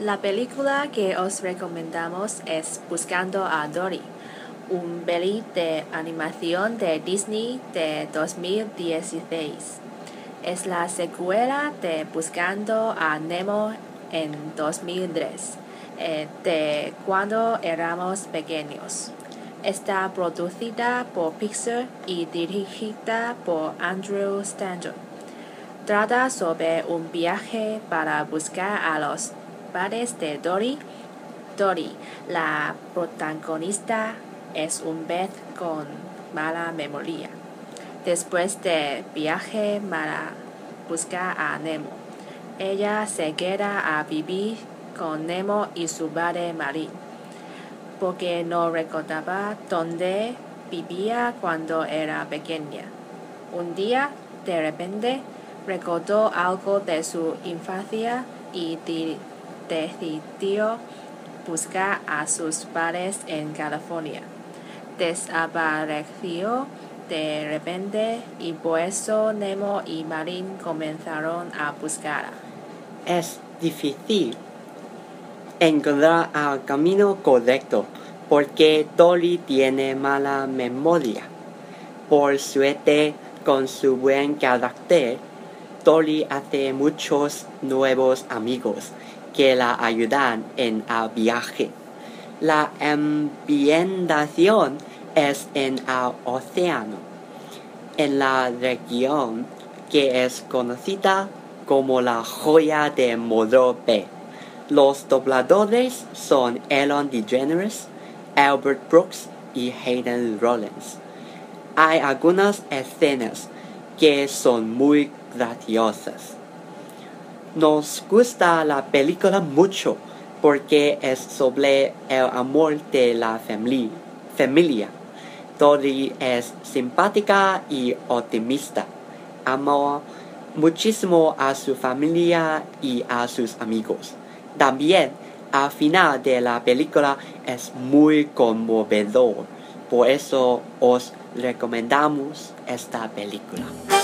La película que os recomendamos es Buscando a Dory, un peli de animación de Disney de 2016. Es la secuela de Buscando a Nemo en 2003, de cuando éramos pequeños. Está producida por Pixar y dirigida por Andrew Stanton. Trata sobre un viaje para buscar a los padres de Dory. Dory, la protagonista, es un pez con mala memoria. Después del viaje para buscar a Nemo, ella se queda a vivir con Nemo y su padre Marine, porque no recordaba dónde vivía cuando era pequeña. Un día, de repente, recordó algo de su infancia y decidió buscar a sus padres en California. Desapareció de repente y por eso Nemo y Marine comenzaron a buscarla. Es difícil encontrar el camino correcto porque Dory tiene mala memoria. Por suerte, con su buen carácter, Dory hace muchos nuevos amigos que la ayudan en el viaje. La ambientación es en el océano, en la región que es conocida como la joya de Morobe. Los dobladores son Ellen DeGeneres, Albert Brooks y Hayden Rollins. Hay algunas escenas que son muy graciosas. Nos gusta la película mucho porque es sobre el amor de la familia. Dory es simpática y optimista. Ama muchísimo a su familia y a sus amigos. También, al final de la película es muy conmovedor. Por eso os recomendamos esta película.